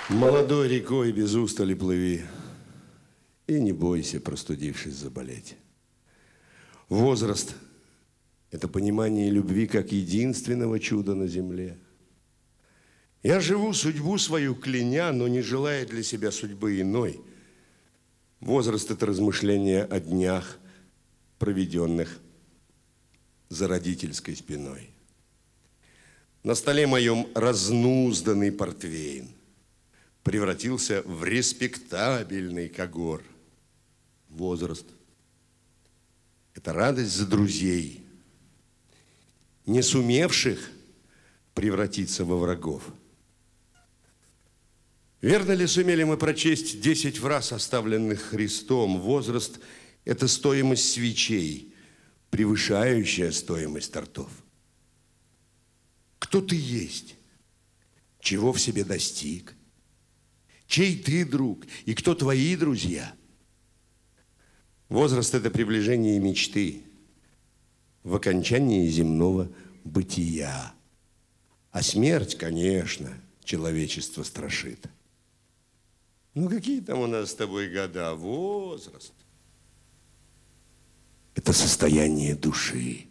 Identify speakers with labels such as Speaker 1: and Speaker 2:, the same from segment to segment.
Speaker 1: Молодой рекой без устали плыви, и не бойся, простудившись, заболеть. Возраст – это понимание любви как единственного чуда на земле. Я живу судьбу свою кляня, но не желая для себя судьбы иной. Возраст – это размышление о днях, проведенных за родительской спиной. На столе моем разнузданный портвейн превратился в респектабельный когор. Возраст – это радость за друзей, не сумевших превратиться во врагов. Верно ли сумели мы прочесть 10 фраз, оставленных Христом? Возраст – это стоимость свечей, превышающая стоимость тортов. Кто ты есть? Чего в себе достиг? Чей ты друг и кто твои друзья? Возраст – это приближение мечты в окончании земного бытия. А смерть, конечно, человечество страшит. Ну, какие там у нас с тобой года? Возраст – это состояние души,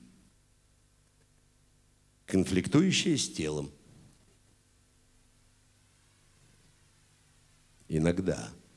Speaker 1: конфликтующее с телом. Иногда.